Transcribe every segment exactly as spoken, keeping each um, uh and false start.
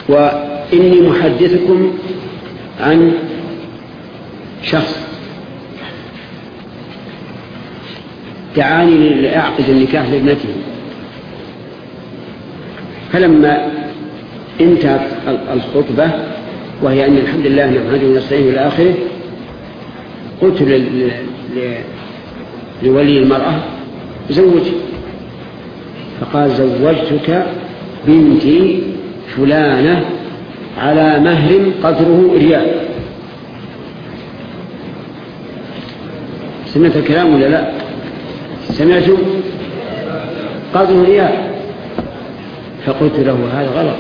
وإني محدثكم عن شخص دعاني لأعقد النكاح لابنته، فلما انتهت الخطبة وهي أن الحمد لله نحمده ونستعينه إلى آخره، قلت لولي المرأة زوجي، فقال زوجتك بنتي فلانة على مهر قدره ريال. سمعت الكلام ولا لا؟ سمعت قدره ريال. فقلت له هذا غلط،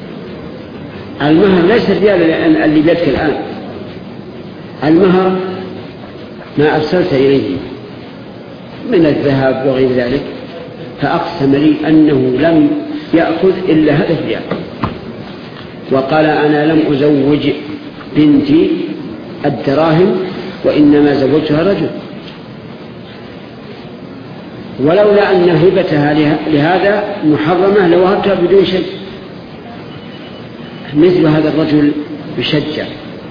المهر ليس الريال اللي بيدك الآن، المهر ما أرسلت إليه من الذهب وغير ذلك. فأقسم لي أنه لم يأخذ إلا هذا الريال، وقال أنا لم أزوج بنتي الدراهم وإنما زوجتها رجل، ولولا أن هبتها لهذا محرمة لوهبتها بدون شيء. مثل هذا الرجل يشجع،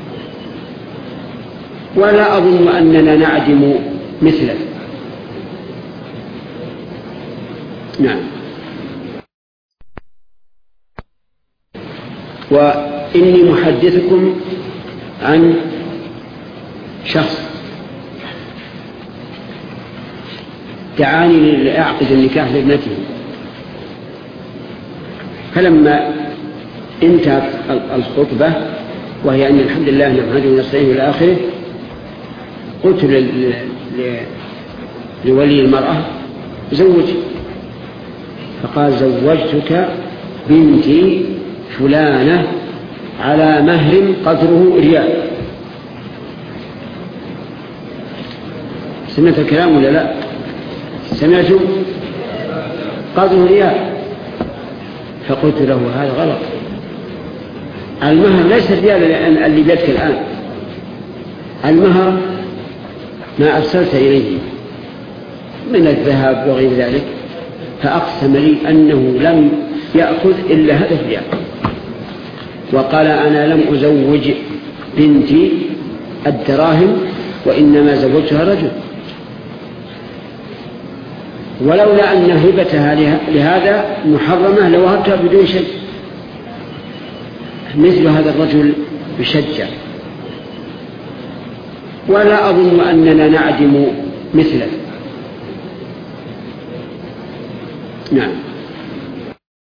ولا أظن أننا نعدم مثله. نعم. وإني محدثكم عن شخص دعاني لأعقد النكاح لابنته، فلما انتهت الخطبة وهي أن الحمد لله نحمده ونستعينه إلى آخره، قلت لولي المرأة زوجي، فقال زوجتك بنتي فلانة على مهر قدره ريال. سمعت الكلام ولا لا؟ سمعت قدره ريال. فقلت له هذا غلط، المهر ليس الريال اللي بيدك الآن، المهر ما أرسلت إليه من الذهب وغير ذلك. فأقسم لي أنه لم يأخذ إلا هذا الريال، وقال أنا لم أزوج بنتي الدراهم وإنما زوجتها رجل، ولولا أن هبتها لهذا محرمة لوهبتها بدون شيء. مثل هذا الرجل يشجع، ولا أظن أننا نعدم مثله. نعم.